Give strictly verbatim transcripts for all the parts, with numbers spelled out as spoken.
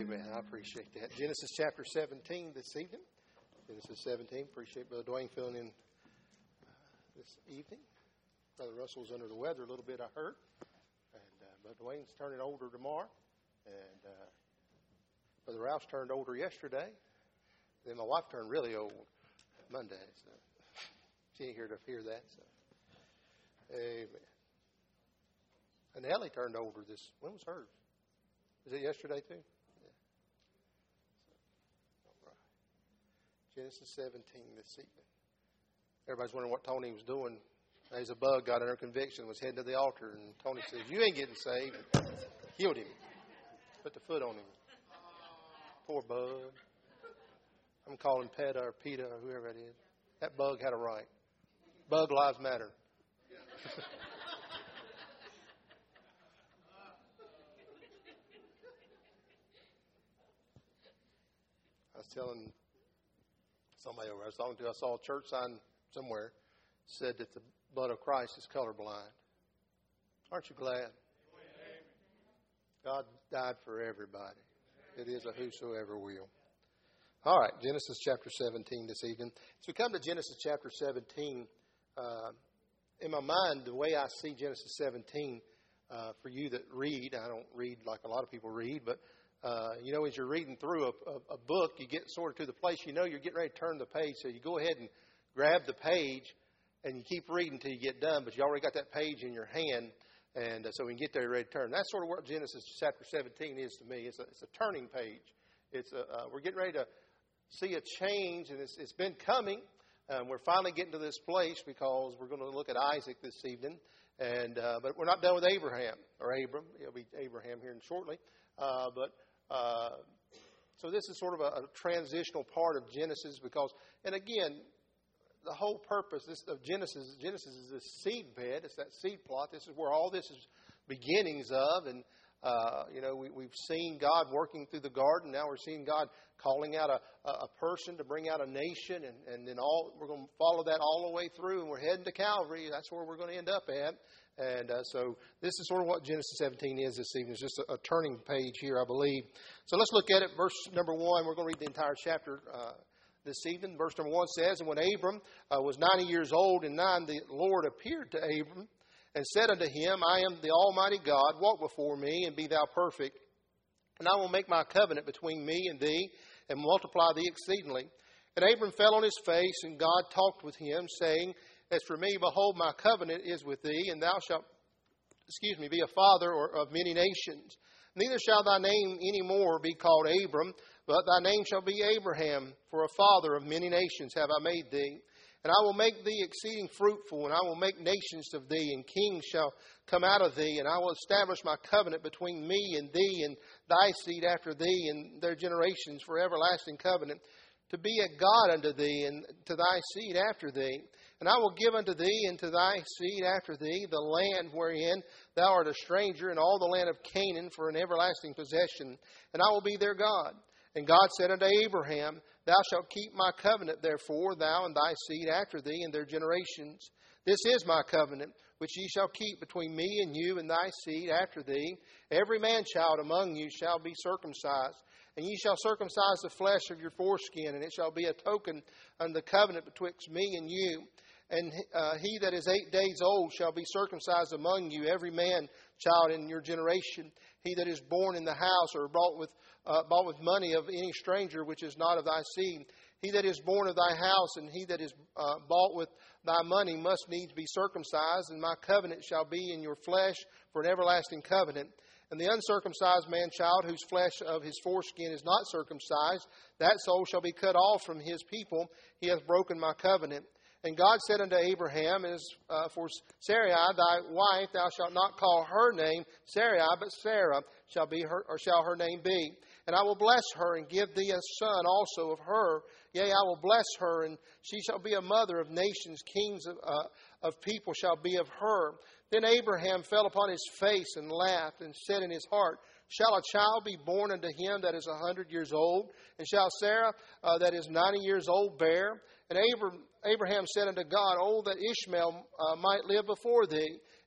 Amen. I appreciate that. Genesis chapter seventeen this evening. Genesis seventeen. Appreciate Brother Dwayne filling in uh, this evening. Brother Russell's under the weather a little bit, I heard. And uh, Brother Dwayne's turning older tomorrow. And uh, Brother Ralph's turned older yesterday. Then my wife turned really old Monday. So she ain't here to hear that. So, amen. And Ellie turned older this. When was hers? Was it yesterday too? Genesis seventeen this evening. Everybody's wondering what Tony was doing. As a bug got under conviction, was heading to the altar, and Tony says, "You ain't getting saved." And healed him. Put the foot on him. Poor bug. I'm calling PETA or PETA or whoever it is. That bug had a right. Bug lives matter. I was telling somebody over, I was talking to, I saw a church sign somewhere, said that the blood of Christ is colorblind. Aren't you glad? God died for everybody. It is a whosoever will. All right, Genesis chapter seventeen this evening. So we come to Genesis chapter seventeen. Uh, in my mind, the way I see Genesis seventeen, uh, for you that read, I don't read like a lot of people read, but Uh, you know, as you're reading through a, a, a book, you get sort of to the place you know you're getting ready to turn the page. So you go ahead and grab the page, and you keep reading until you get done. But you already got that page in your hand, and uh, so when you get there, you're ready to turn. That's sort of what Genesis chapter seventeen is to me. It's a, it's a turning page. It's a, uh, we're getting ready to see a change, and it's, it's been coming. Um, we're finally getting to this place because we're going to look at Isaac this evening. And uh, but we're not done with Abraham or Abram. It'll be Abraham here shortly. Uh, but Uh, so this is sort of a, a transitional part of Genesis because, and again, the whole purpose this, of Genesis, Genesis is this seed bed. It's that seed plot. This is where all this is beginnings of. And, uh, you know, we, we've seen God working through the garden. Now we're seeing God calling out a, a person to bring out a nation. And, and then all we're going to follow that all the way through. And we're heading to Calvary. That's where we're going to end up at. And uh, so this is sort of what Genesis seventeen is this evening. It's just a, a turning page here, I believe. So let's look at it. Verse number one. We're going to read the entire chapter uh, this evening. Verse number one says, "And when Abram uh, was ninety years old and nine, the Lord appeared to Abram and said unto him, I am the Almighty God. Walk before me and be thou perfect. And I will make my covenant between me and thee and multiply thee exceedingly. And Abram fell on his face, and God talked with him, saying, As for me, behold, my covenant is with thee, and thou shalt, excuse me, be a father or of many nations. Neither shall thy name any more be called Abram, but thy name shall be Abraham, for a father of many nations have I made thee. And I will make thee exceeding fruitful, and I will make nations of thee, and kings shall come out of thee. And I will establish my covenant between me and thee, and thy seed after thee, and their generations for everlasting covenant, to be a God unto thee, and to thy seed after thee. And I will give unto thee and to thy seed after thee the land wherein thou art a stranger, and all the land of Canaan for an everlasting possession. And I will be their God. And God said unto Abraham, Thou shalt keep my covenant, therefore, thou and thy seed after thee and their generations. This is my covenant, which ye shall keep between me and you and thy seed after thee. Every man-child among you shall be circumcised. And ye shall circumcise the flesh of your foreskin, and it shall be a token unto the covenant betwixt me and you. And uh, he that is eight days old shall be circumcised among you, every man child in your generation. He that is born in the house or bought with uh, bought with money of any stranger which is not of thy seed. He that is born of thy house and he that is uh, bought with thy money must needs be circumcised. And my covenant shall be in your flesh for an everlasting covenant. And the uncircumcised man child whose flesh of his foreskin is not circumcised, that soul shall be cut off from his people. He hath broken my covenant. And God said unto Abraham, As uh, for Sarai thy wife, thou shalt not call her name Sarai, but Sarah shall be her, or shall her name be. And I will bless her and give thee a son also of her. Yea, I will bless her, and she shall be a mother of nations. Kings of, uh, of people shall be of her. Then Abraham fell upon his face and laughed, and said in his heart, Shall a child be born unto him that is a hundred years old? And shall Sarah uh, that is ninety years old bear? And Abraham Abraham said unto God, Oh, that Ishmael uh, might live before thee.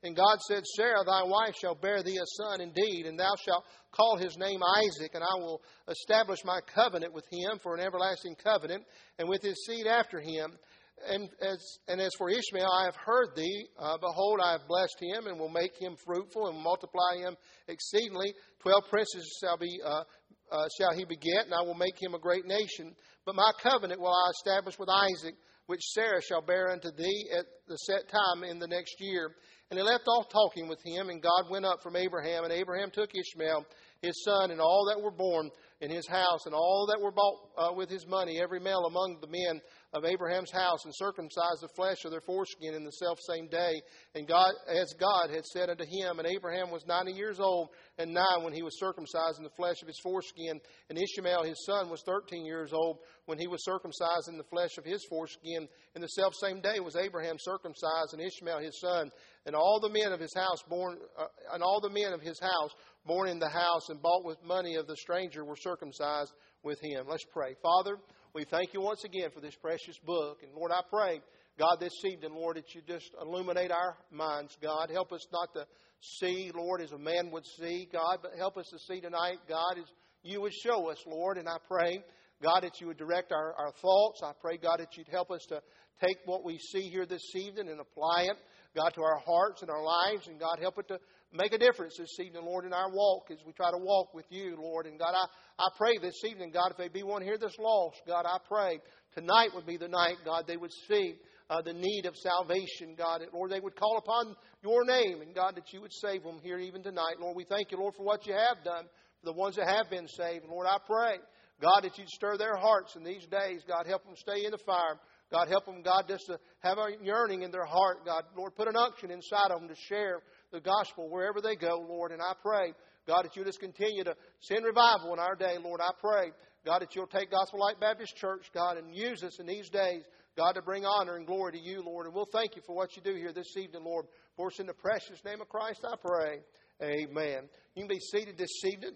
And God said, Sarah, thy wife, shall bear thee a son indeed, and thou shalt call his name Isaac, and I will establish my covenant with him for an everlasting covenant, and with his seed after him. And as, and as for Ishmael, I have heard thee. Uh, behold, I have blessed him, and will make him fruitful, and multiply him exceedingly. Twelve princes shall be uh, uh, shall he beget, and I will make him a great nation. But my covenant will I establish with Isaac, which Sarah shall bear unto thee at the set time in the next year. And he left off talking with him, and God went up from Abraham, and Abraham took Ishmael, his son, and all that were born in his house, and all that were bought uh, with his money, every male among the men of Abraham's house, and circumcised the flesh of their foreskin in the selfsame day, and God, as God had said unto him. And Abraham was ninety years old and nine when he was circumcised in the flesh of his foreskin. And Ishmael his son was thirteen years old when he was circumcised in the flesh of his foreskin. In the selfsame day was Abraham circumcised, and Ishmael his son, and all the men of his house born, uh, and all the men of his house born in the house and bought with money of the stranger were circumcised with him. Let's pray. Father, we thank you once again for this precious book. And Lord, I pray, God, this evening, Lord, that you just illuminate our minds, God. Help us not to see, Lord, as a man would see, God, but help us to see tonight, God, as you would show us, Lord. And I pray, God, that you would direct our, our thoughts. I pray, God, that you'd help us to take what we see here this evening and apply it, God, to our hearts and our lives. And God, help it to make a difference this evening, Lord, in our walk as we try to walk with you, Lord. And God, I, I pray this evening, God, if there be one here that's lost, God, I pray tonight would be the night, God, they would see uh, the need of salvation, God. That, Lord, they would call upon your name, and God, that you would save them here even tonight. Lord, we thank you, Lord, for what you have done, for the ones that have been saved. And Lord, I pray, God, that you'd stir their hearts in these days. God, help them stay in the fire. God, help them, God, just to have a yearning in their heart. God, Lord, put an unction inside of them to share the gospel wherever they go, Lord. And I pray, God, that you just continue to send revival in our day, Lord. I pray, God, that you'll take Gospel Light Baptist Church, God, and use us in these days, God, to bring honor and glory to you, Lord. And we'll thank you for what you do here this evening, Lord. For us in the precious name of Christ, I pray. Amen. You can be seated this evening.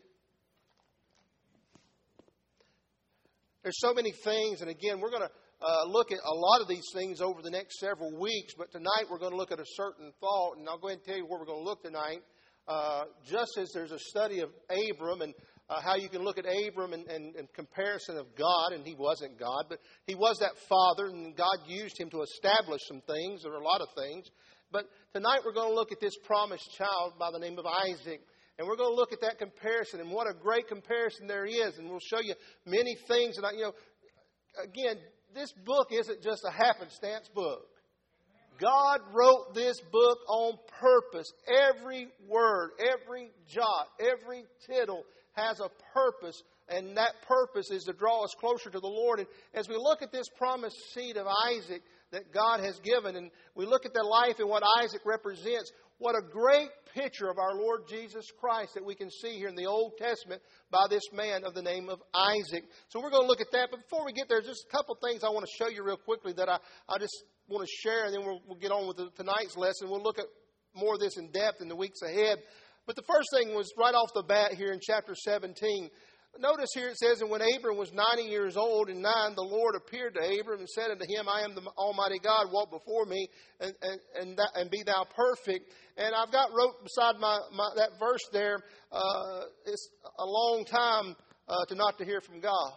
There's so many things, and again, we're going to Uh, look at a lot of these things over the next several weeks, but tonight we're going to look at a certain thought, and I'll go ahead and tell you where we're going to look tonight. Uh, just as there's a study of Abram and uh, how you can look at Abram in, in, in comparison of God, and he wasn't God, but he was that father, and God used him to establish some things, or a lot of things. But tonight we're going to look at this promised child by the name of Isaac. And we're going to look at that comparison, and what a great comparison there is. And we'll show you many things. And, I, you know, again, this book isn't just a happenstance book. God wrote this book on purpose. Every word, every jot, every tittle has a purpose. And that purpose is to draw us closer to the Lord. And as we look at this promised seed of Isaac that God has given, and we look at the life and what Isaac represents, what a great picture of our Lord Jesus Christ that we can see here in the Old Testament by this man of the name of Isaac. So we're going to look at that. But before we get there, just a couple things I want to show you real quickly that I, I just want to share, and then we'll, we'll get on with the, tonight's lesson. We'll look at more of this in depth in the weeks ahead. But the first thing was right off the bat here in chapter seventeen. Notice here it says, and when Abram was ninety years old and nine, the Lord appeared to Abram and said unto him, I am the Almighty God, walk before me and and and, that, and be thou perfect. And I've got wrote beside my, my that verse there, uh, it's a long time uh, to not to hear from God.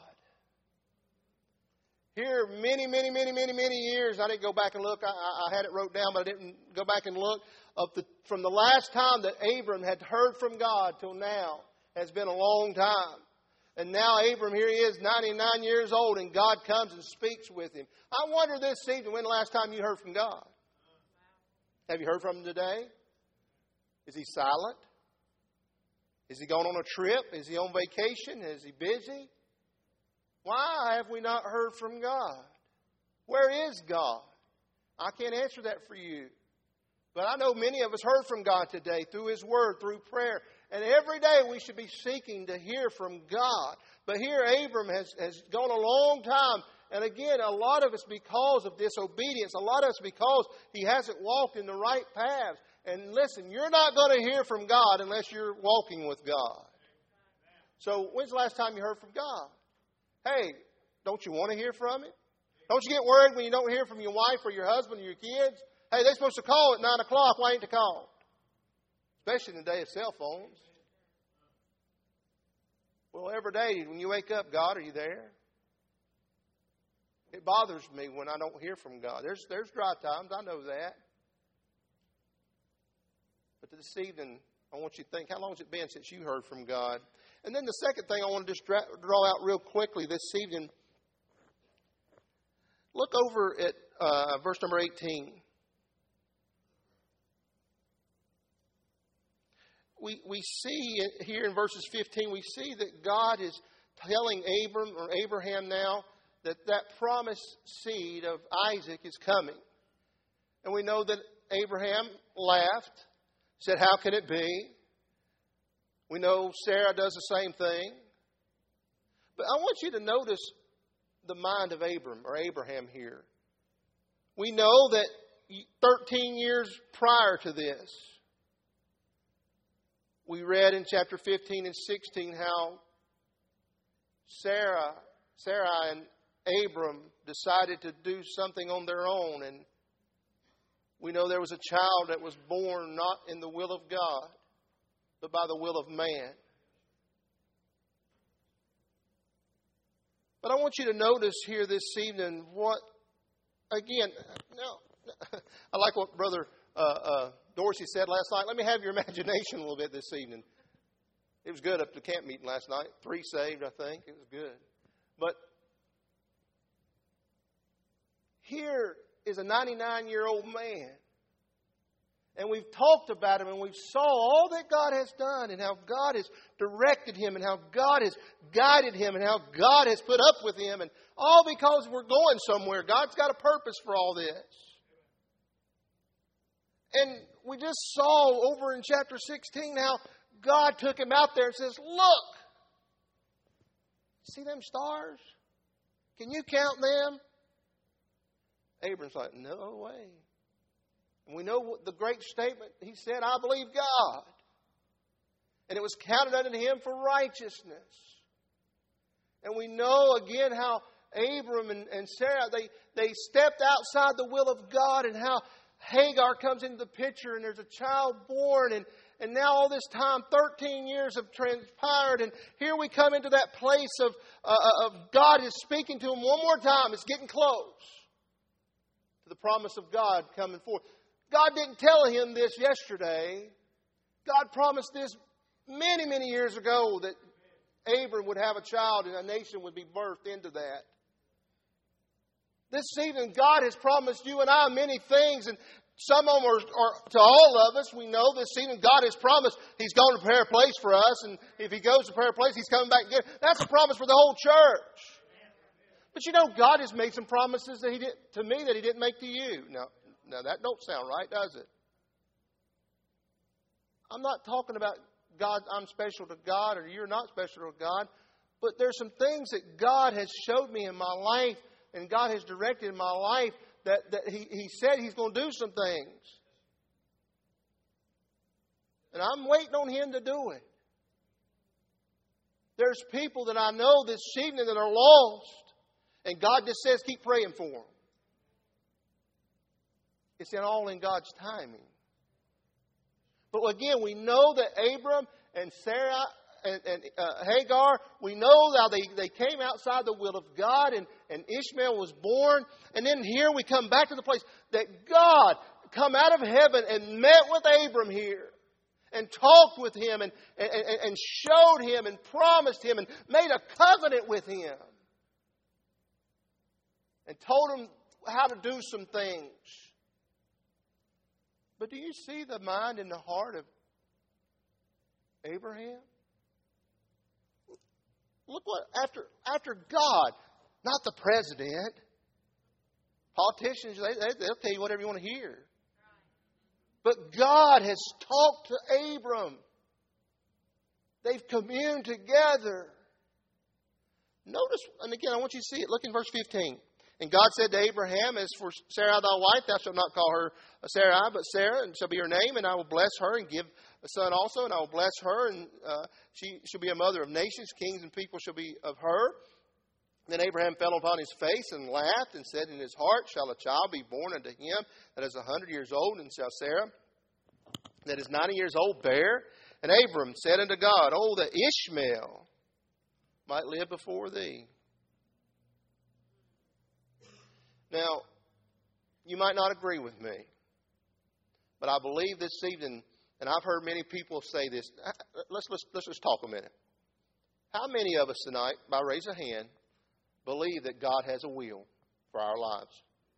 Here, many, many, many, many, many years, I didn't go back and look. I, I had it wrote down, but I didn't go back and look. Of the, from the last time that Abram had heard from God till now has been a long time. And now Abram, here he is, ninety-nine years old, and God comes and speaks with him. I wonder this evening, when the last time you heard from God? Have you heard from him today? Is he silent? Is he going on a trip? Is he on vacation? Is he busy? Why have we not heard from God? Where is God? I can't answer that for you. But I know many of us heard from God today through His Word, through prayer. And every day we should be seeking to hear from God. But here Abram has, has gone a long time. And again, a lot of it's because of disobedience. A lot of it's because he hasn't walked in the right paths. And listen, you're not going to hear from God unless you're walking with God. So when's the last time you heard from God? Hey, don't you want to hear from Him? Don't you get worried when you don't hear from your wife or your husband or your kids? Hey, they're supposed to call at nine o'clock. Why ain't they called? especially in the day of cell phones. Well, every day when you wake up, God, are you there? It bothers me when I don't hear from God. There's, there's dry times, I know that. But this evening, I want you to think, how long has it been since you heard from God? And then the second thing I want to just draw out real quickly this evening, look over at uh, verse number eighteen. We we see here in verses fifteen, we see that God is telling Abram or Abraham now that that promised seed of Isaac is coming. And we know that Abraham laughed, said, how can it be? We know Sarah does the same thing. But I want you to notice the mind of Abram or Abraham here. We know that thirteen years prior to this, we read in chapter fifteen and sixteen how Sarah, Sarah and Abram decided to do something on their own. And we know there was a child that was born not in the will of God, but by the will of man. But I want you to notice here this evening what, again, now, I like what Brother uh, uh, Dorsey said last night. Let me have your imagination a little bit this evening. It was good up to camp meeting last night. Three saved, I think. It was good. But here is a ninety-nine-year-old man. And we've talked about him and we've saw all that God has done and how God has directed him and how God has guided him and how God has put up with him. And all because we're going somewhere. God's got a purpose for all this. And we just saw over in chapter sixteen how God took him out there and says, look, see them stars? Can you count them? Abram's like, no way. And we know the great statement he said, I believe God. And it was counted unto him for righteousness. And we know again how Abram and, and Sarah, they, they stepped outside the will of God, and how Hagar comes into the picture and there's a child born, and, and now all this time, thirteen years have transpired, and here we come into that place of, uh, of God is speaking to him one more time. It's getting close to the promise of God coming forth. God didn't tell him this yesterday. God promised this many, many years ago that Abram would have a child and a nation would be birthed into that. This evening, God has promised you and I many things, and some of them are, are to all of us. We know this evening God has promised He's going to prepare a place for us, and if He goes to prepare a place, He's coming back again. That's a promise for the whole church. But you know, God has made some promises that He did to me that He didn't make to you. Now, now that don't sound right, does it? I'm not talking about God, I'm special to God, or you're not special to God. But there's some things that God has showed me in my life, and God has directed in my life, that, that he, he said He's going to do some things. And I'm waiting on Him to do it. There's people that I know this evening that are lost, and God just says, keep praying for them. It's in all in God's timing. But again, we know that Abram and Sarah and, and uh, Hagar, we know how they, they came outside the will of God, and, and Ishmael was born. And then here we come back to the place that God come out of heaven and met with Abram here and talked with him and, and, and showed him and promised him and made a covenant with him and told him how to do some things. But do you see the mind and the heart of Abraham? Look what, after after God, not the president. Politicians, they, they, they'll tell you whatever you want to hear. But God has talked to Abram. They've communed together. Notice, and again, I want you to see it. Look in verse fifteen. And God said to Abraham, as for Sarah thy wife, thou shalt not call her Sarai, but Sarah, and shall be her name, and I will bless her and give a son also, and I will bless her, and uh, she shall be a mother of nations, kings and people shall be of her. Then Abraham fell upon his face and laughed, and said in his heart, shall a child be born unto him that is a hundred years old, and shall Sarah that is ninety years old bare? And Abram said unto God, Oh, that Ishmael might live before thee. Now, you might not agree with me, but I believe this evening, and I've heard many people say this. Let's, let's, let's just talk a minute. How many of us tonight, by raise of hand, believe that God has a will for our lives?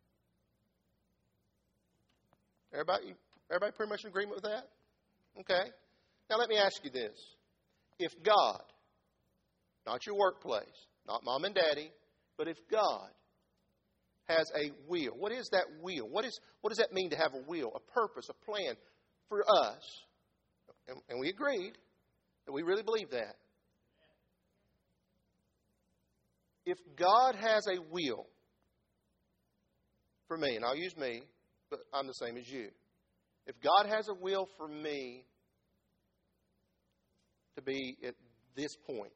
Everybody, everybody pretty much in agreement with that? Okay. Now let me ask you this. If God, not your workplace, not mom and daddy, but if God has a will, what is that will? What is what does that mean to have a will, a purpose, a plan for us? And, and we agreed that we really believe that. If God has a will for me, and I'll use me, but I'm the same as you. If God has a will for me to be at this point,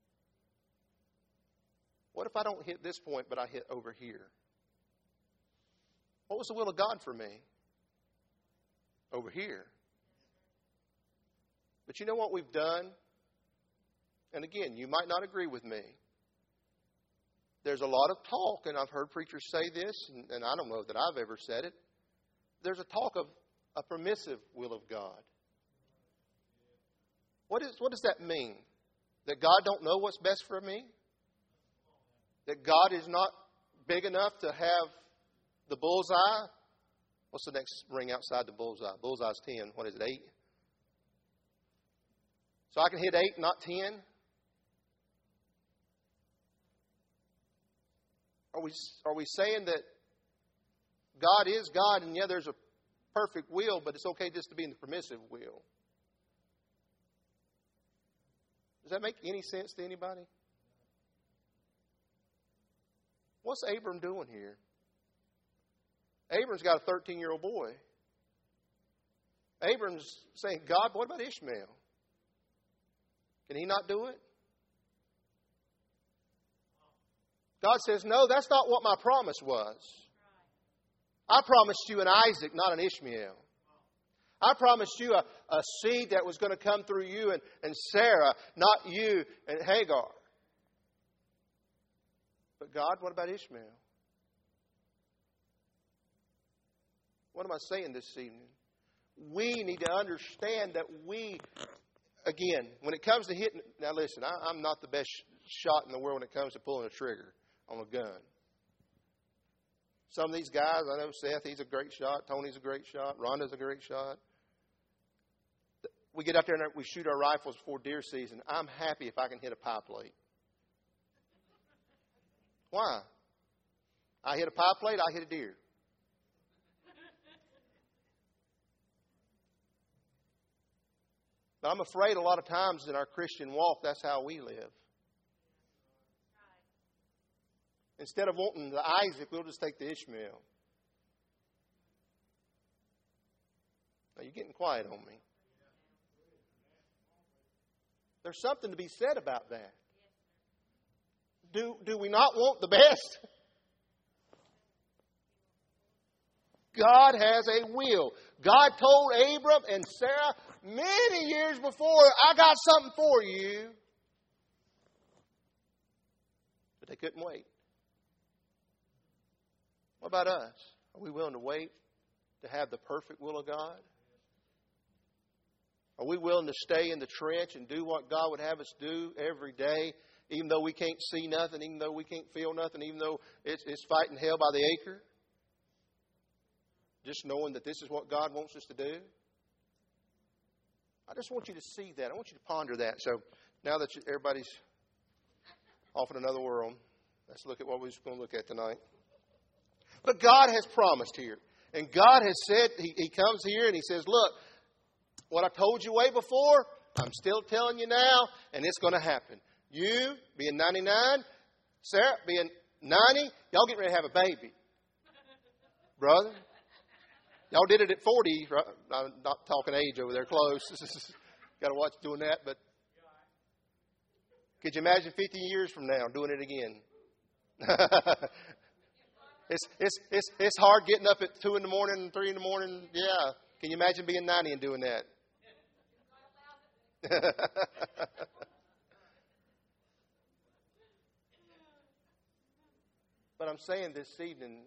what if I don't hit this point, but I hit over here? What was the will of God for me? Over here. But you know what we've done? And again, you might not agree with me. There's a lot of talk, and I've heard preachers say this, and, and I don't know that I've ever said it. There's a talk of a permissive will of God. What is what does that mean? That God don't know what's best for me? That God is not big enough to have the bullseye? What's the next ring outside the bullseye? Bullseye's ten. What is it, eight? So I can hit eight, not ten? Are we, are we saying that God is God and yeah, there's a perfect will, but it's okay just to be in the permissive will? Does that make any sense to anybody? What's Abram doing here? Abram's got a thirteen-year-old boy. Abram's saying, God, what about Ishmael? Can he not do it? God says, no, that's not what my promise was. I promised you an Isaac, not an Ishmael. I promised you a, a seed that was going to come through you and, and Sarah, not you and Hagar. But God, what about Ishmael? What am I saying this evening? We need to understand that we, again, when it comes to hitting... Now listen, I, I'm not the best shot in the world when it comes to pulling a trigger on a gun. Some of these guys, I know Seth, he's a great shot. Tony's a great shot. Rhonda's a great shot. We get out there and we shoot our rifles before deer season. I'm happy if I can hit a pie plate. Why? I hit a pie plate, I hit a deer. But I'm afraid a lot of times in our Christian walk, that's how we live. Instead of wanting the Isaac, we'll just take the Ishmael. Now, you're getting quiet on me. There's something to be said about that. Do, do we not want the best? God has a will. God told Abram and Sarah many years before, I got something for you. But they couldn't wait. What about us? Are we willing to wait to have the perfect will of God? Are we willing to stay in the trench and do what God would have us do every day, even though we can't see nothing, even though we can't feel nothing, even though it's, it's fighting hell by the acre? Just knowing that this is what God wants us to do? I just want you to see that. I want you to ponder that. So now that you, everybody's off in another world, let's look at what we're going to look at tonight. But God has promised here. And God has said, he, he comes here and He says, look, what I told you way before, I'm still telling you now, and it's going to happen. You, being ninety-nine, Sarah, being ninety, y'all getting ready to have a baby. Brother. Y'all did it at forty. Right? I'm not talking age over there, close. Got to watch doing that. But could you imagine fifty years from now doing it again? it's, it's, it's, it's hard getting up at two in the morning and three in the morning. Yeah. Can you imagine being ninety and doing that? But I'm saying this evening,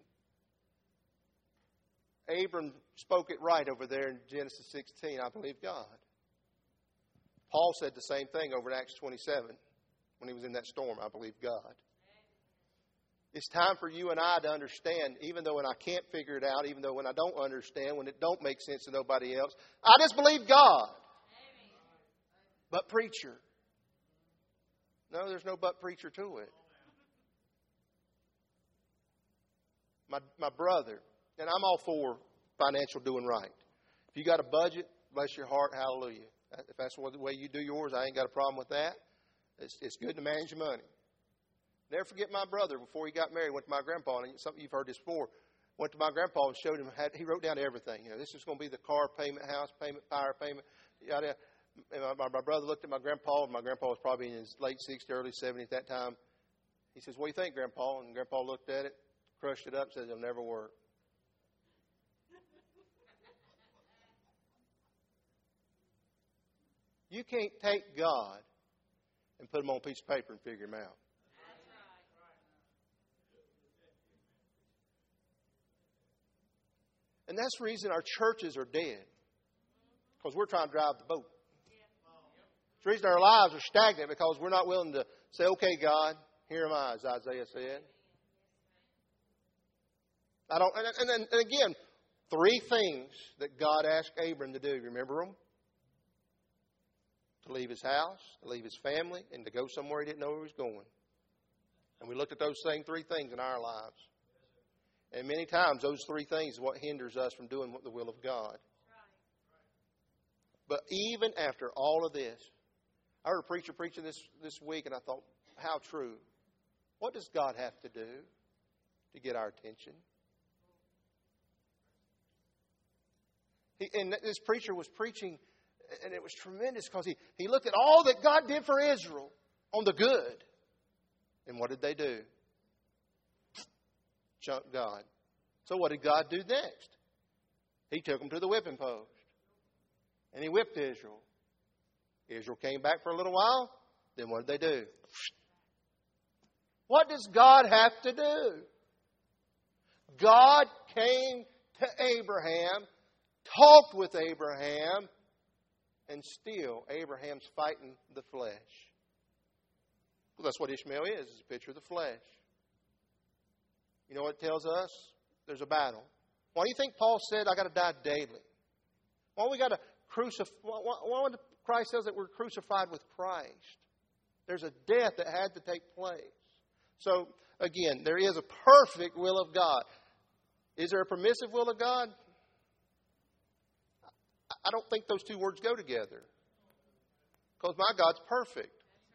Abram spoke it right over there in Genesis sixteen. I believe God. Paul said the same thing over in Acts twenty-seven when he was in that storm. I believe God. It's time for you and I to understand, even though when I can't figure it out, even though when I don't understand, when it don't make sense to nobody else, I just believe God. But preacher. No, there's no but preacher to it. My my brother, and I'm all for financial doing right. If you got a budget, bless your heart, hallelujah. If that's the way you do yours, I ain't got a problem with that. It's, it's good to manage your money. Never forget my brother, before he got married, went to my grandpa, and something you've heard this before, went to my grandpa and showed him, had, he wrote down everything. You know, this is going to be the car payment, house payment, fire payment, yada. And my, my brother looked at my grandpa, and my grandpa was probably in his late sixties, early seventies at that time. He says, "What do you think, Grandpa?" And Grandpa looked at it, crushed it up, says, "It'll never work." You can't take God and put him on a piece of paper and figure him out. And that's the reason our churches are dead. Because we're trying to drive the boat. It's the reason our lives are stagnant, because we're not willing to say, "Okay, God, here am I," as Isaiah said. I don't. And, and, and again, three things that God asked Abram to do. Remember them? To leave his house, to leave his family, and to go somewhere he didn't know he was going. And we looked at those same three things in our lives. And many times those three things is what hinders us from doing the will of God. But even after all of this, I heard a preacher preaching this, this week, and I thought, how true. What does God have to do to get our attention? He, and this preacher was preaching, and it was tremendous, because he, he looked at all that God did for Israel on the good. And what did they do? Chunk God. So what did God do next? He took them to the whipping post. And he whipped Israel. Israel came back for a little while. Then what did they do? What does God have to do? God came to Abraham, talked with Abraham, and still Abraham's fighting the flesh. Well, that's what Ishmael is. It's a picture of the flesh. You know what it tells us? There's a battle. Why do you think Paul said, "I got to die daily"? Why we got to crucify? Why, why would Christ says that we're crucified with Christ? There's a death that had to take place. So again, there is a perfect will of God. Is there a permissive will of God? I don't think those two words go together. Because my God's perfect.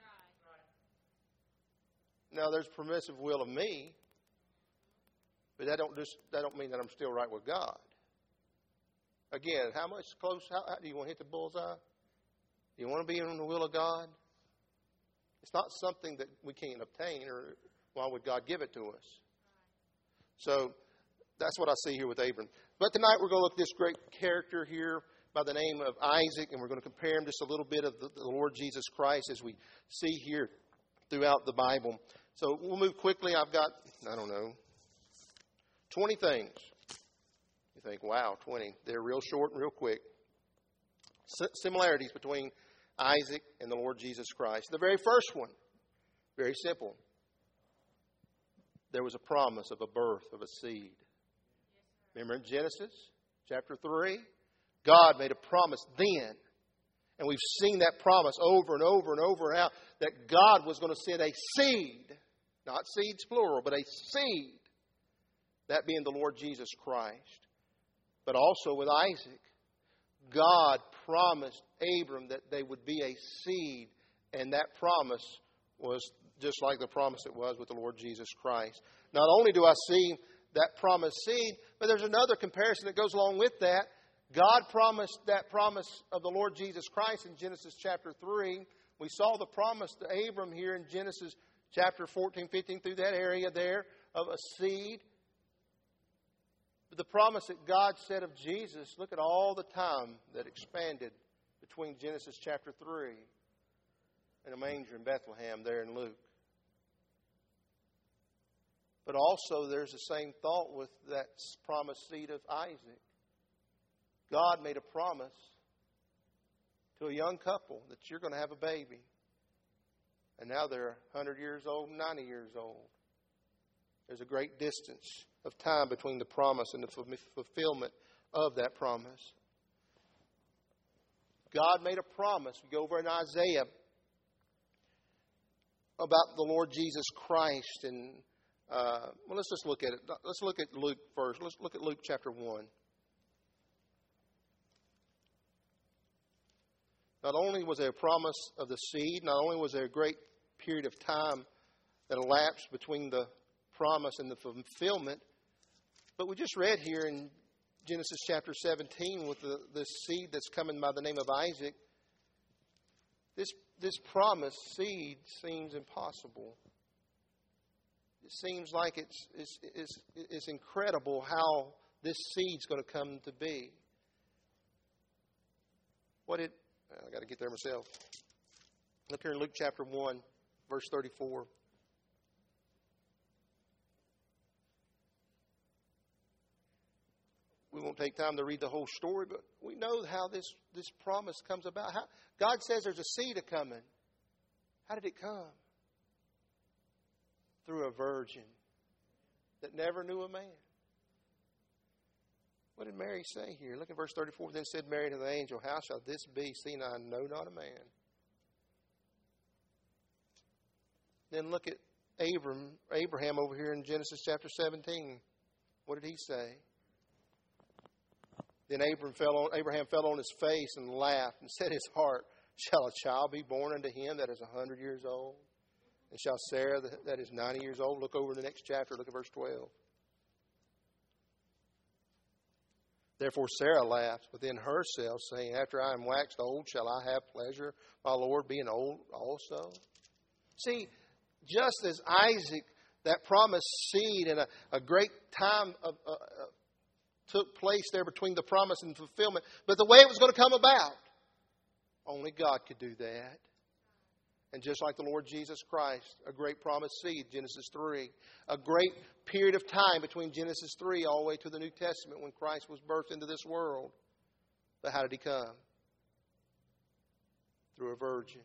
Now there's permissive will of me. But that don't just that don't mean that I'm still right with God. Again, how much close? How, how do you want to hit the bullseye? Do you want to be in the will of God? It's not something that we can't obtain, or why would God give it to us? So that's what I see here with Abram. But tonight we're going to look at this great character here by the name of Isaac, and we're going to compare him just a little bit of the, the Lord Jesus Christ as we see here throughout the Bible. So we'll move quickly. I've got, I don't know, twenty things. You think, wow, twenty. They're real short and real quick. S- similarities between Isaac and the Lord Jesus Christ. The very first one, very simple. There was a promise of a birth of a seed. Remember in Genesis chapter three? God made a promise then. And we've seen that promise over and over and over out, that God was going to send a seed. Not seeds plural, but a seed. That being the Lord Jesus Christ. But also with Isaac, God promised Abram that they would be a seed. And that promise was just like the promise it was with the Lord Jesus Christ. Not only do I see that promised seed, but there's another comparison that goes along with that. God promised that promise of the Lord Jesus Christ in Genesis chapter three. We saw the promise to Abram here in Genesis chapter fourteen, fifteen, through that area there of a seed. But the promise that God said of Jesus, look at all the time that expanded between Genesis chapter three and a manger in Bethlehem there in Luke. But also there's the same thought with that promised seed of Isaac. God made a promise to a young couple that you're going to have a baby. And now they're one hundred years old and ninety years old. There's a great distance of time between the promise and the fulfillment of that promise. God made a promise. We go over in Isaiah about the Lord Jesus Christ. And uh, well, let's just look at it. Let's look at Luke first. Let's look at Luke chapter one. Not only was there a promise of the seed, not only was there a great period of time that elapsed between the promise and the fulfillment, but we just read here in Genesis chapter seventeen with the, this seed that's coming by the name of Isaac. This, this promised seed seems impossible. It seems like it's, it's, it's, it's incredible how this seed's going to come to be. What it I got to get there myself. Look here in Luke chapter one, verse thirty-four. We won't take time to read the whole story, but we know how this, this promise comes about. How, God says there's a seed a-coming. How did it come? Through a virgin that never knew a man. What did Mary say here? Look at verse thirty-four. Then said Mary to the angel, how shall this be, seeing I know not a man? Then look at Abram, Abraham over here in Genesis chapter seventeen. What did he say? Then Abraham fell on, Abraham fell on his face and laughed and said in his heart, shall a child be born unto him that is a hundred years old? And shall Sarah that is ninety years old? Look over in the next chapter. Look at verse twelve. Therefore Sarah laughed within herself, saying, after I am waxed old, shall I have pleasure, my Lord, being old also? See, just as Isaac, that promised seed, and a, a great time of, uh, uh, took place there between the promise and fulfillment, but the way it was going to come about, only God could do that. And just like the Lord Jesus Christ, a great promised seed, Genesis three. A great period of time between Genesis three all the way to the New Testament when Christ was birthed into this world. But how did He come? Through a virgin.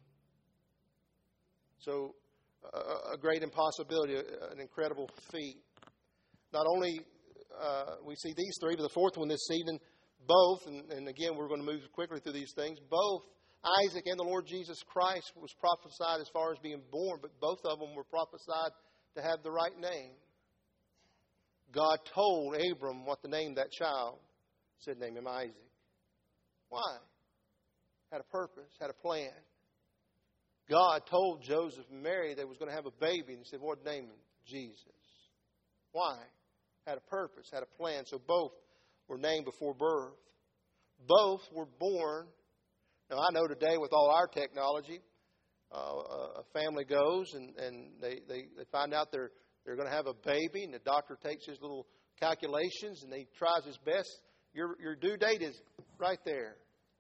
So, a, a great impossibility, an incredible feat. Not only uh, we see these three, but the fourth one this evening, both, and, and again we're going to move quickly through these things, both Isaac and the Lord Jesus Christ was prophesied as far as being born, but both of them were prophesied to have the right name. God told Abram what to name that child. He said, name him Isaac. Why? Had a purpose, had a plan. God told Joseph and Mary they was going to have a baby, and He said, what name him? Jesus. Why? Had a purpose, had a plan. So both were named before birth. Both were born. Now, I know today with all our technology, uh, a family goes and, and they, they, they find out they're, they're going to have a baby, and the doctor takes his little calculations and he tries his best. Your, your due date is right there.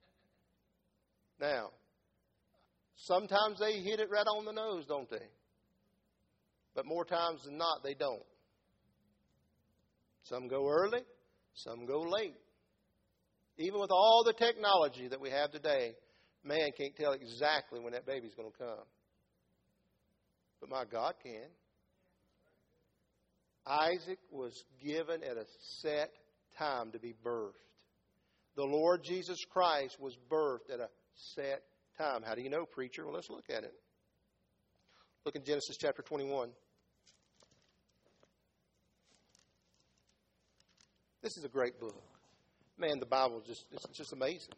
Now, sometimes they hit it right on the nose, don't they? But more times than not, they don't. Some go early, some go late. Even with all the technology that we have today, man can't tell exactly when that baby's going to come. But my God can. Isaac was given at a set time to be birthed. The Lord Jesus Christ was birthed at a set time. How do you know, preacher? Well, let's look at it. Look in Genesis chapter twenty-one. This is a great book. Man, the Bible is just, it's just amazing.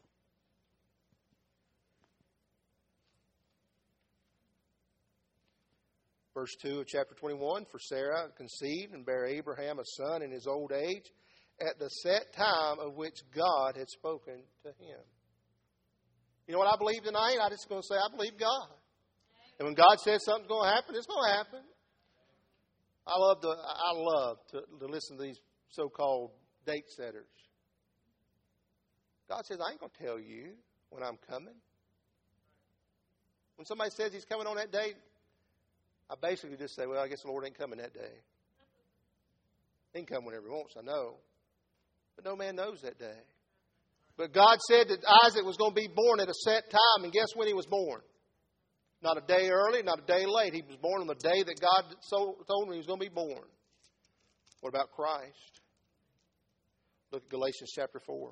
Verse two of chapter twenty-one, for Sarah conceived and bare Abraham a son in his old age at the set time of which God had spoken to him. You know what I believe tonight? I'm just going to say I believe God. And when God says something's going to happen, it's going to happen. I love to, I love to, to listen to these so-called date setters. God says, I ain't going to tell you when I'm coming. When somebody says he's coming on that date, I basically just say, well, I guess the Lord ain't coming that day. He can come whenever he wants, I know. But no man knows that day. But God said that Isaac was going to be born at a set time, and guess when he was born? Not a day early, not a day late. He was born on the day that God told him he was going to be born. What about Christ? Look at Galatians chapter four.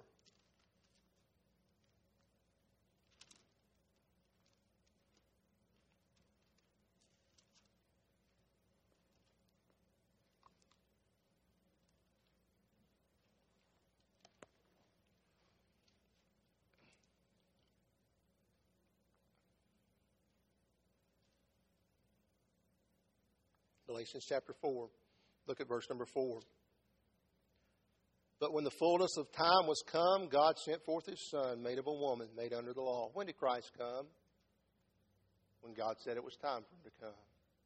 Galatians chapter four. Look at verse number four. But when the fullness of time was come, God sent forth His Son, made of a woman, made under the law. When did Christ come? When God said it was time for Him to come.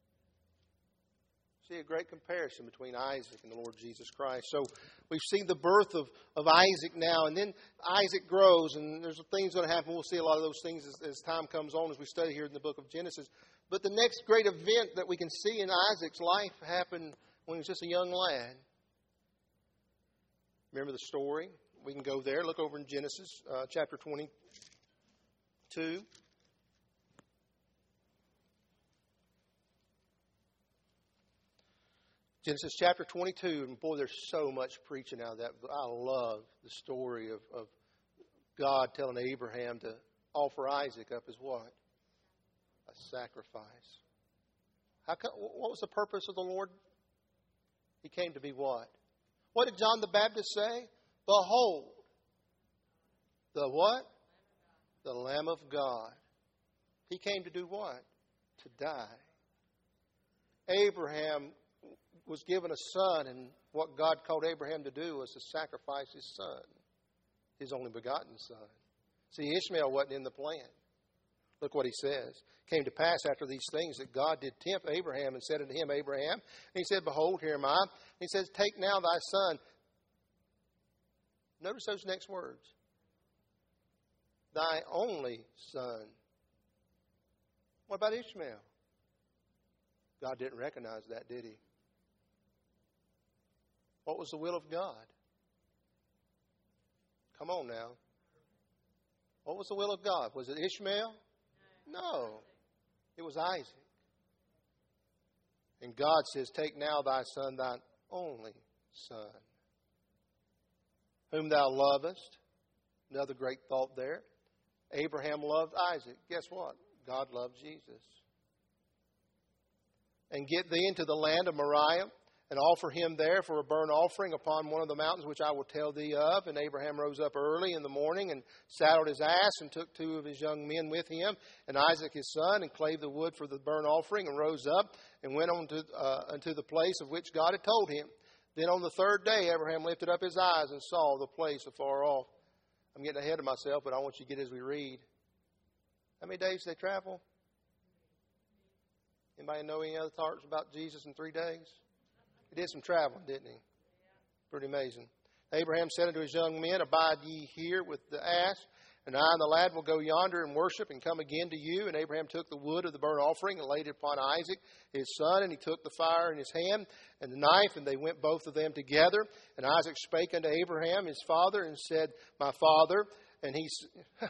See a great comparison between Isaac and the Lord Jesus Christ. So we've seen the birth of, of Isaac now, and then Isaac grows, and there's things going to happen. We'll see a lot of those things as, as time comes on as we study here in the book of Genesis. But the next great event that we can see in Isaac's life happened when he was just a young lad. Remember the story? We can go there. Look over in Genesis uh, chapter twenty-two. Genesis chapter twenty-two, and boy, there's so much preaching out of that. I love the story of, of God telling Abraham to offer Isaac up as what? A sacrifice. How come, what was the purpose of the Lord? He came to be what? What did John the Baptist say? Behold, the what? The Lamb of God. He came to do what? To die. Abraham was given a son, and what God called Abraham to do was to sacrifice his son, his only begotten son. See, Ishmael wasn't in the plan. Look what he says. It came to pass after these things that God did tempt Abraham and said unto him, Abraham, and he said, Behold, here am I. And he says, Take now thy son. Notice those next words. Thy only son. What about Ishmael? God didn't recognize that, did He? What was the will of God? Come on now. What was the will of God? Was it Ishmael? No. It was Isaac. And God says, Take now thy son, thine only son, whom thou lovest. Another great thought there. Abraham loved Isaac. Guess what? God loved Jesus. And get thee into the land of Moriah, and offer him there for a burnt offering upon one of the mountains which I will tell thee of. And Abraham rose up early in the morning and saddled his ass and took two of his young men with him and Isaac his son, and clave the wood for the burnt offering, and rose up and went on to, uh, unto the place of which God had told him. Then on the third day Abraham lifted up his eyes and saw the place afar off. I'm getting ahead of myself, but I want you to get as we read. How many days did they travel? Anybody know any other thoughts about Jesus in three days? He did some traveling, didn't he? Pretty amazing. Abraham said unto his young men, Abide ye here with the ass, and I and the lad will go yonder and worship and come again to you. And Abraham took the wood of the burnt offering and laid it upon Isaac his son, and he took the fire in his hand and the knife, and they went both of them together. And Isaac spake unto Abraham his father and said, My father. And he I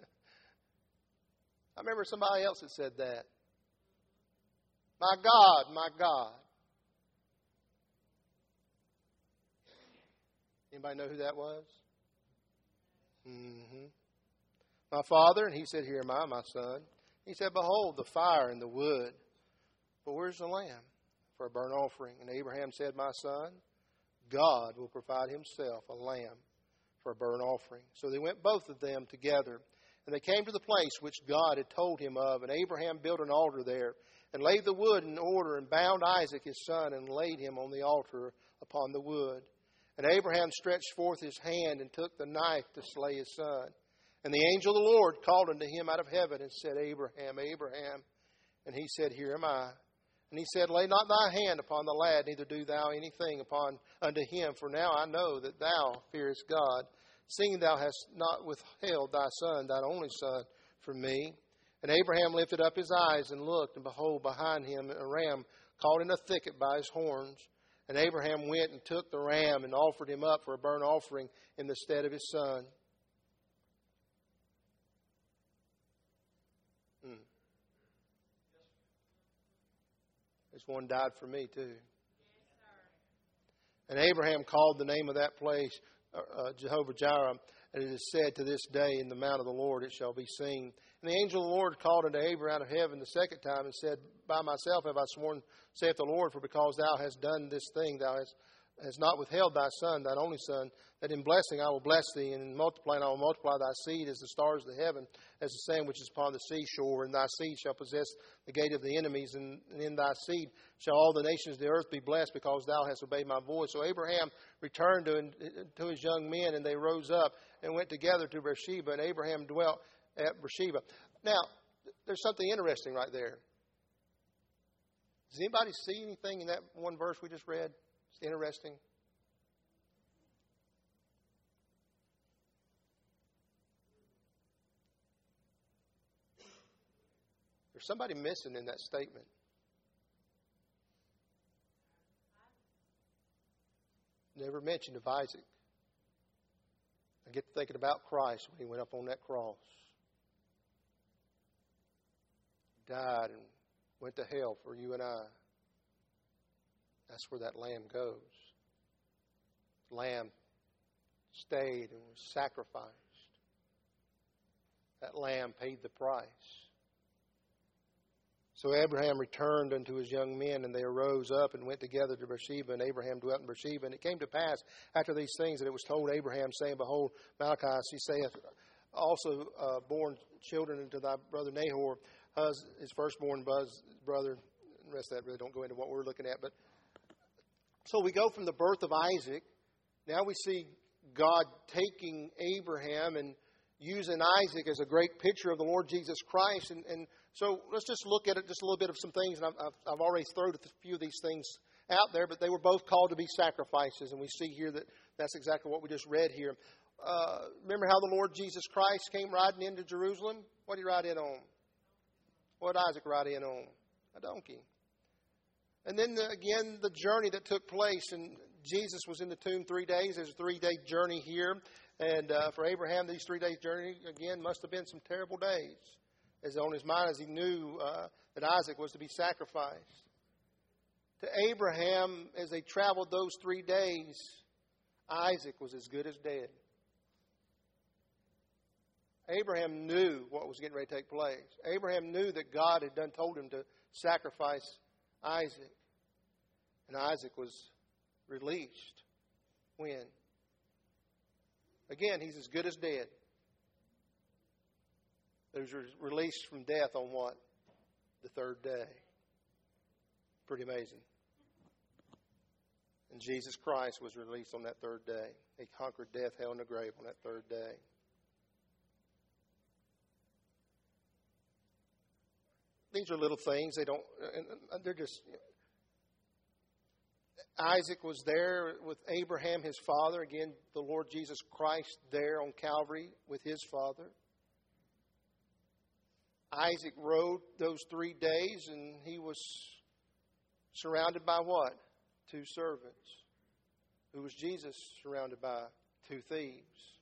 remember somebody else that said that. My God, my God. Anybody know who that was? Mm-hmm. My father, and he said, Here am I, my son. He said, Behold, the fire and the wood. But where's the lamb for a burnt offering? And Abraham said, My son, God will provide himself a lamb for a burnt offering. So they went both of them together. And they came to the place which God had told him of. And Abraham built an altar there, and laid the wood in order, and bound Isaac his son, and laid him on the altar upon the wood. And Abraham stretched forth his hand, and took the knife to slay his son. And the angel of the Lord called unto him out of heaven, and said, Abraham, Abraham. And he said, Here am I. And he said, Lay not thy hand upon the lad, neither do thou anything upon unto him. For now I know that thou fearest God, seeing thou hast not withheld thy son, thine only son, from me. And Abraham lifted up his eyes and looked, and behold, behind him a ram caught in a thicket by his horns. And Abraham went and took the ram and offered him up for a burnt offering in the stead of his son. Hmm. This one died for me too. And Abraham called the name of that place uh, Jehovah Jireh. And it is said to this day, in the mount of the Lord it shall be seen. And the angel of the Lord called unto Abraham out of heaven the second time and said, By myself have I sworn, saith the Lord, for because thou hast done this thing, thou hast, hast not withheld thy son, thine only son, that in blessing I will bless thee, and in multiplying I will multiply thy seed as the stars of the heaven, as the sand which is upon the seashore. And thy seed shall possess the gate of the enemies, and, and in thy seed shall all the nations of the earth be blessed, because thou hast obeyed my voice. So Abraham returned to, to his young men, and they rose up and went together to Beersheba, and Abraham dwelt at Beersheba. Now, there's something interesting right there. Does anybody see anything in that one verse we just read? It's interesting. There's somebody missing in that statement. Never mention of Isaac. I get to thinking about Christ when he went up on that cross. He died and went to hell for you and I. That's where that lamb goes. The lamb stayed and was sacrificed. That lamb paid the price. So Abraham returned unto his young men, and they arose up and went together to Beersheba, and Abraham dwelt in Beersheba. And it came to pass after these things that it was told Abraham, saying, Behold, Malchus, he saith, also uh, born children unto thy brother Nahor, his firstborn brother. The rest of that really don't go into what we're looking at. But so we go from the birth of Isaac. Now we see God taking Abraham and using Isaac as a great picture of the Lord Jesus Christ. And, and so let's just look at it, just a little bit of some things. And I've, I've, I've already thrown a few of these things out there, but they were both called to be sacrifices. And we see here that that's exactly what we just read here. Uh, remember how the Lord Jesus Christ came riding into Jerusalem? What did he ride in on? What did Isaac ride in on? A donkey. And then the, again, the journey that took place, and Jesus was in the tomb three days. There's a three-day journey here. And uh, for Abraham, these three days journey, again, must have been some terrible days. As on his mind, as he knew uh, that Isaac was to be sacrificed. To Abraham, as they traveled those three days, Isaac was as good as dead. Abraham knew what was getting ready to take place. Abraham knew that God had done told him to sacrifice Isaac. And Isaac was released. When? Again, he's as good as dead. He was released from death on what? The third day. Pretty amazing. And Jesus Christ was released on that third day. He conquered death, hell, and the grave on that third day. These are little things. They don't, and they're just, Isaac was there with Abraham, his father. Again, the Lord Jesus Christ there on Calvary with his father. Isaac rode those three days, and he was surrounded by what? Two servants. Who was Jesus surrounded by? Two thieves.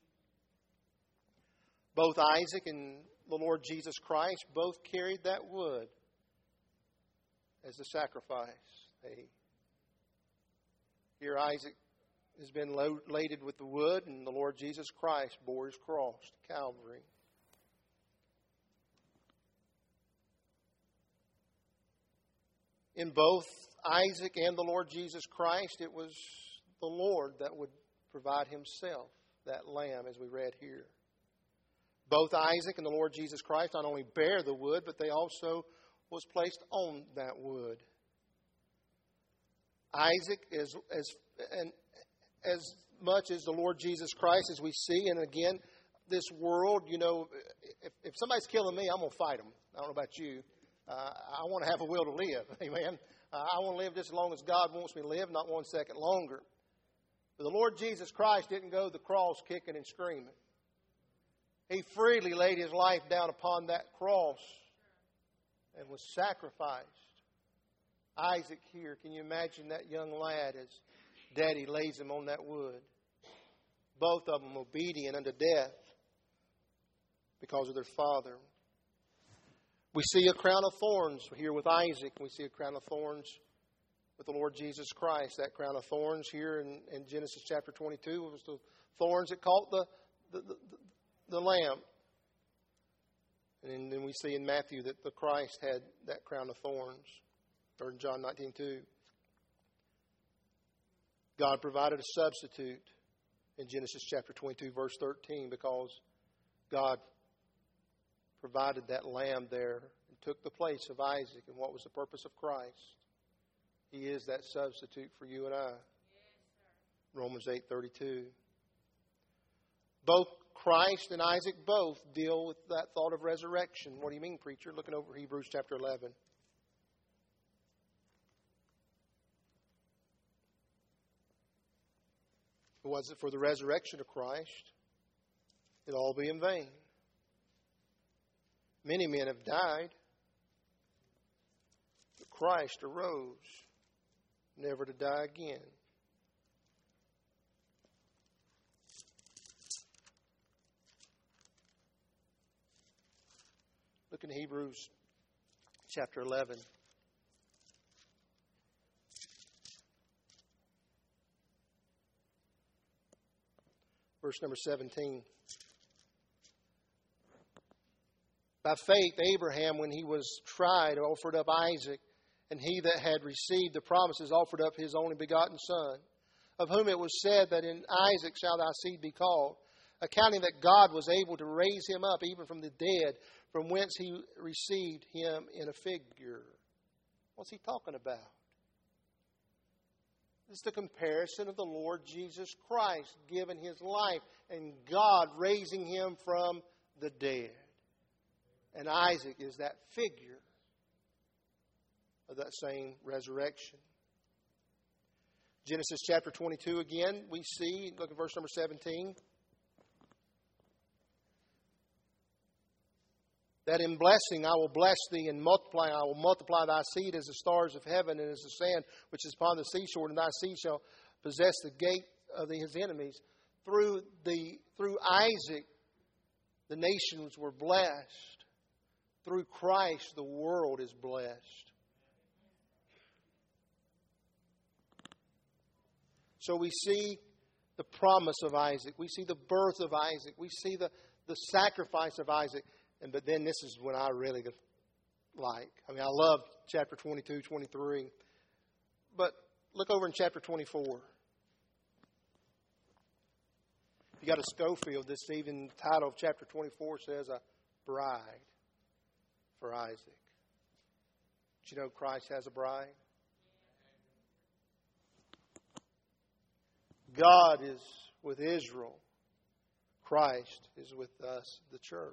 Both Isaac and the Lord Jesus Christ both carried that wood as the sacrifice. They, here Isaac has been loaded with the wood, and the Lord Jesus Christ bore his cross to Calvary. In both Isaac and the Lord Jesus Christ, it was the Lord that would provide himself, that lamb, as we read here. Both Isaac and the Lord Jesus Christ not only bear the wood, but they also was placed on that wood. Isaac is as and as much as the Lord Jesus Christ, as we see, and again, this world, you know, if, if somebody's killing me, I'm going to fight them. I don't know about you. Uh, I want to have a will to live. Amen. I want to live just as long as God wants me to live, not one second longer. But the Lord Jesus Christ didn't go to the cross kicking and screaming. He freely laid His life down upon that cross and was sacrificed. Isaac here, can you imagine that young lad as Daddy lays him on that wood? Both of them obedient unto death because of their father. We see a crown of thorns here with Isaac. We see a crown of thorns with the Lord Jesus Christ. That crown of thorns here in, in Genesis chapter twenty-two was the thorns that caught the, the, the, the lamb. And then we see in Matthew that the Christ had that crown of thorns. Or in John nineteen two. God provided a substitute in Genesis chapter twenty-two, verse thirteen, because God provided that lamb there and took the place of Isaac. And what was the purpose of Christ? He is that substitute for you and I. Yes, Romans eight thirty-two. Both Christ and Isaac both deal with that thought of resurrection. What do you mean, preacher? Looking over Hebrews chapter eleven. If it wasn't for the resurrection of Christ, it'd all be in vain. Many men have died, but Christ arose, never to die again. Look in Hebrews chapter eleven. Verse number seventeen. By faith, Abraham, when he was tried, offered up Isaac, and he that had received the promises offered up his only begotten son, of whom it was said that in Isaac shall thy seed be called, accounting that God was able to raise him up even from the dead, from whence he received him in a figure. What's he talking about? It's the comparison of the Lord Jesus Christ giving His life and God raising Him from the dead. And Isaac is that figure of that same resurrection. Genesis chapter twenty-two again, we see, look at verse number seventeen. That in blessing I will bless thee, and multiply I will multiply thy seed as the stars of heaven and as the sand which is upon the seashore, and thy seed shall possess the gate of his enemies. Through the through Isaac, the nations were blessed. Through Christ, the world is blessed. So we see the promise of Isaac. We see the birth of Isaac. We see the, the sacrifice of Isaac. And but then this is when I really like. I mean, I love chapter twenty-two, twenty-three. But look over in chapter twenty-four. If you got a Schofield this evening, the title of chapter twenty-four says a bride for Isaac. Did you know Christ has a bride? God is with Israel. Christ is with us, the church.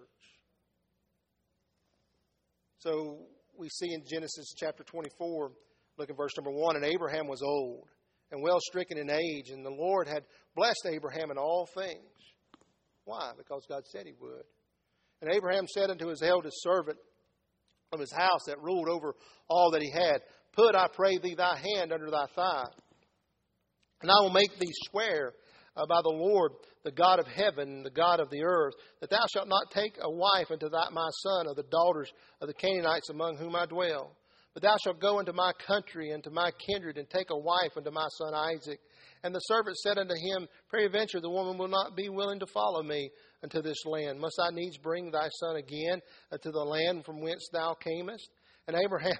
So we see in Genesis chapter twenty-four, look at verse number one, and Abraham was old and well stricken in age, and the Lord had blessed Abraham in all things. Why? Because God said He would. And Abraham said unto his eldest servant of his house that ruled over all that he had, put, I pray thee, thy hand under thy thigh, and I will make thee swear Uh, by the Lord, the God of heaven, the God of the earth, that thou shalt not take a wife unto thy, my son of the daughters of the Canaanites among whom I dwell. But thou shalt go into my country and to my kindred, and take a wife unto my son Isaac. And the servant said unto him, peradventure the woman will not be willing to follow me unto this land. Must I needs bring thy son again unto the land from whence thou camest? And Abraham,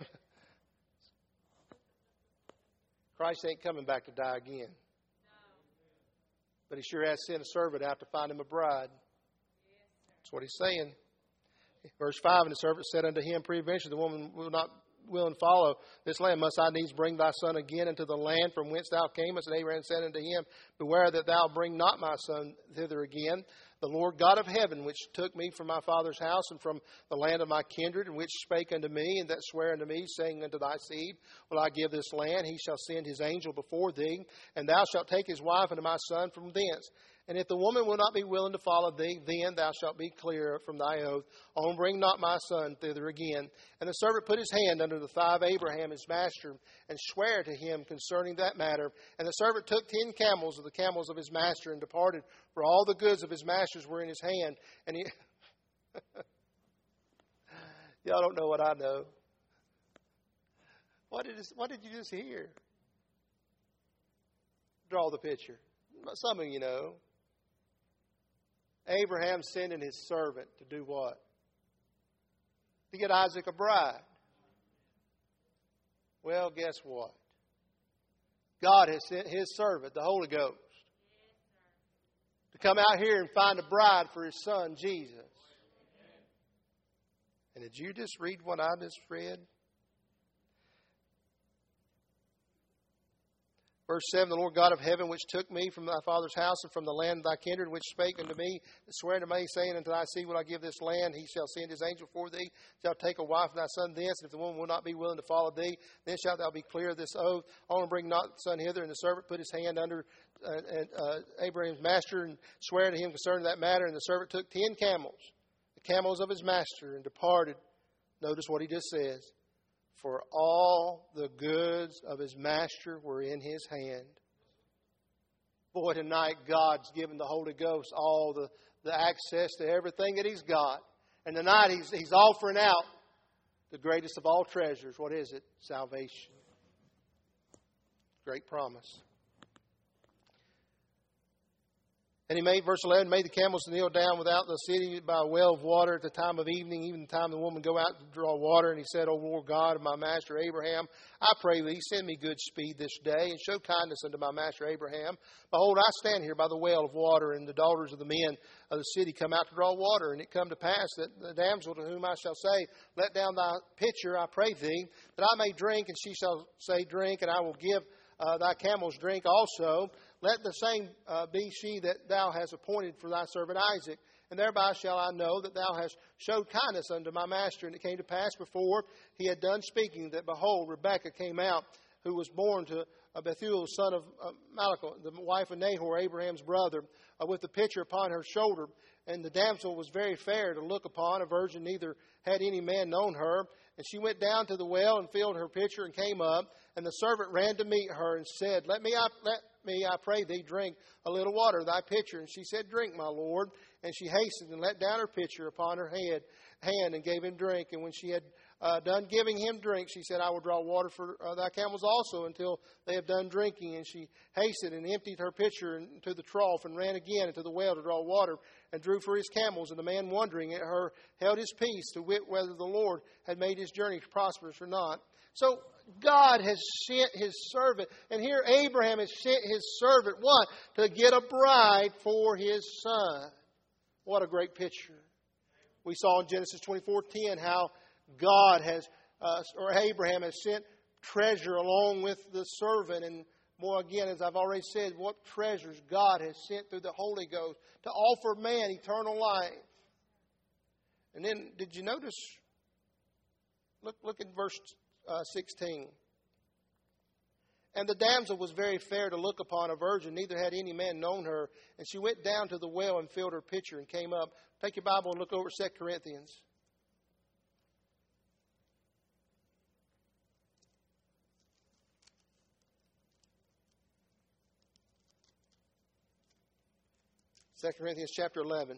Christ ain't coming back to die again. But He sure has sent a servant out to find him a bride. That's what He's saying. Verse five, and the servant said unto him, peradventure the woman will not willing to follow this land, must I needs bring thy son again into the land from whence thou camest? And Abraham said unto him, Beware that thou bring not my son thither again. The Lord God of heaven, which took me from my father's house and from the land of my kindred, and which spake unto me, and that sware unto me, saying, Unto thy seed will I give this land. He shall send his angel before thee, and thou shalt take his wife unto my son from thence. And if the woman will not be willing to follow thee, then thou shalt be clear from thy oath. On bring not my son thither again. And the servant put his hand under the thigh of Abraham his master, and sware to him concerning that matter. And the servant took ten camels of the camels of his master, and departed, for all the goods of his masters were in his hand. And he y'all don't know what I know. What did, this, what did you just hear? Draw the picture. Some of you know. Abraham sending his servant to do what? To get Isaac a bride. Well, guess what? God has sent his servant, the Holy Ghost, to come out here and find a bride for his son, Jesus. And did you just read what I just read? Verse seven, the Lord God of heaven, which took me from thy father's house and from the land of thy kindred, which spake unto me, and sware unto me, saying, Unto thy seed will I give this land. He shall send his angel for thee, shall take a wife of thy son thence. And if the woman will not be willing to follow thee, then shalt thou be clear of this oath. Only bring not the son hither. And the servant put his hand under uh, uh, Abraham's master, and sware to him concerning that matter. And the servant took ten camels, the camels of his master, and departed. Notice what he just says. For all the goods of his master were in his hand. Boy, tonight God's given the Holy Ghost all the, the access to everything that he's got. And tonight he's, he's offering out the greatest of all treasures. What is it? Salvation. Great promise. And he made, verse eleven, made the camels to kneel down without the city by a well of water at the time of evening, even the time the woman go out to draw water. And he said, O Lord God of my master Abraham, I pray thee, send me good speed this day, and show kindness unto my master Abraham. Behold, I stand here by the well of water, and the daughters of the men of the city come out to draw water. And it come to pass that the damsel to whom I shall say, Let down thy pitcher, I pray thee, that I may drink. And she shall say, Drink, and I will give uh, thy camels drink also. Let the same uh, be she that thou hast appointed for thy servant Isaac. And thereby shall I know that thou hast showed kindness unto my master. And it came to pass before he had done speaking, that behold, Rebekah came out, who was born to uh, Bethuel, son of uh, Malachah, the wife of Nahor, Abraham's brother, uh, with the pitcher upon her shoulder. And the damsel was very fair to look upon, a virgin, neither had any man known her. And she went down to the well and filled her pitcher and came up. And the servant ran to meet her and said, Let me, I, let me, I pray thee, drink a little water of thy pitcher. And she said, Drink, my lord. And she hastened and let down her pitcher upon her head, hand and gave him drink. And when she had uh, done giving him drink, she said, I will draw water for uh, thy camels also until they have done drinking. And she hastened and emptied her pitcher into the trough and ran again into the well to draw water and drew for his camels. And the man, wondering at her, held his peace to wit whether the Lord had made his journey prosperous or not. So God has sent his servant. And here Abraham has sent his servant, what? To get a bride for his son. What a great picture. We saw in Genesis twenty-four ten how God has, uh, or Abraham has sent treasure along with the servant. And more again, as I've already said, what treasures God has sent through the Holy Ghost to offer man eternal life. And then, did you notice? Look, look at verse uh, sixteen. And the damsel was very fair to look upon, a virgin, neither had any man known her. And she went down to the well and filled her pitcher and came up. Take your Bible and look over Second Corinthians. Second Corinthians chapter eleven.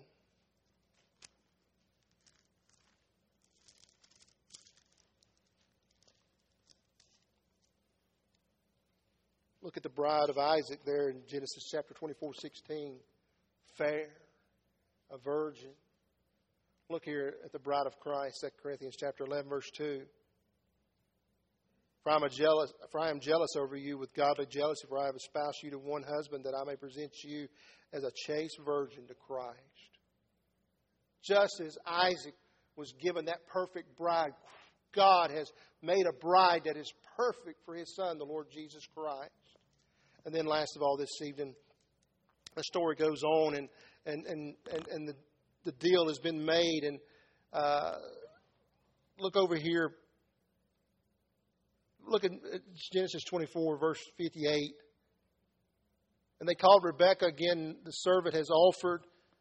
Look at the bride of Isaac there in Genesis chapter twenty-four sixteen. Fair, a virgin. Look here at the bride of Christ, Second Corinthians chapter eleven, verse two. For I am jealous, for I am jealous over you with godly jealousy, for I have espoused you to one husband, that I may present you as a chaste virgin to Christ. Just as Isaac was given that perfect bride God has made a bride that is perfect for His Son, the Lord Jesus Christ. And then last of all this evening, the story goes on and, and, and, and, and the, the deal has been made. And uh, look over here. Look at Genesis twenty-four, verse fifty-eight. And they called Rebekah again. The servant has offered.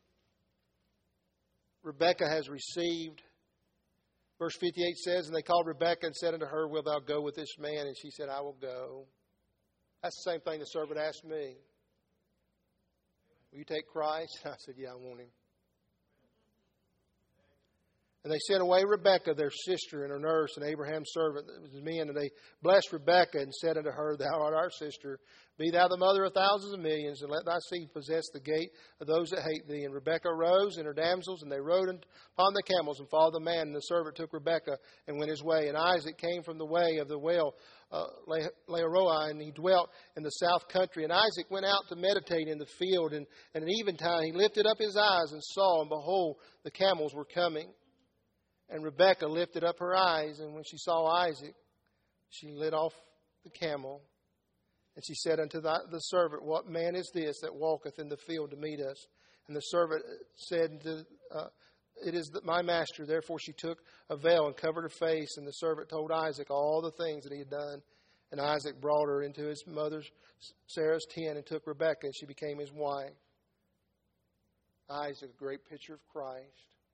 Rebekah has received. Verse fifty-eight says, and they called Rebekah and said unto her, wilt thou go with this man? And she said, I will go. That's the same thing the servant asked me. Will you take Christ? I said, yeah, I want him. And they sent away Rebekah, their sister, and her nurse, and Abraham's servant, that was his men. And they blessed Rebekah and said unto her, thou art our sister. Be thou the mother of thousands of millions, and let thy seed possess the gate of those that hate thee. And Rebekah arose and her damsels, and they rode upon the camels and followed the man. And the servant took Rebekah and went his way. And Isaac came from the way of the well, uh, Lahairoi, and he dwelt in the south country. And Isaac went out to meditate in the field. And, and at eventide he lifted up his eyes and saw, and behold, the camels were coming. And Rebekah lifted up her eyes, and when she saw Isaac, she lit off the camel. And she said unto the, the servant, what man is this that walketh in the field to meet us? And the servant said, to, uh, it is my master. Therefore she took a veil and covered her face. And the servant told Isaac all the things that he had done. And Isaac brought her into his mother's Sarah's tent and took Rebekah, and she became his wife. Isaac, a great picture of Christ.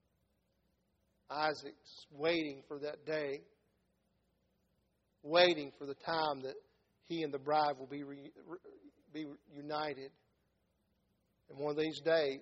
Isaac's waiting for that day, waiting for the time that he and the bride will be re, be united. And one of these days,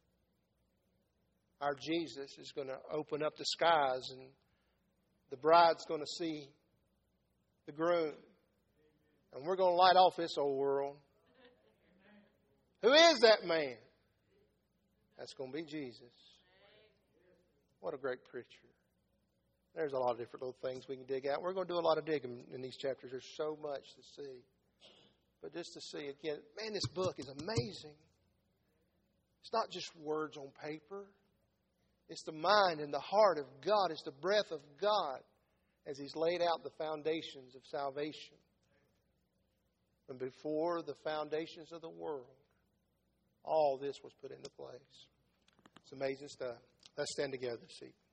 our Jesus is going to open up the skies, and the bride's going to see the groom, and we're going to light off this old world. Who is that man? That's going to be Jesus. What a great picture. There's a lot of different little things we can dig out. We're going to do a lot of digging in these chapters. There's so much to see. But just to see again, man, this book is amazing. It's not just words on paper. It's the mind and the heart of God. It's the breath of God as He's laid out the foundations of salvation. And before the foundations of the world, all this was put into place. It's amazing stuff. Let's stand together this evening.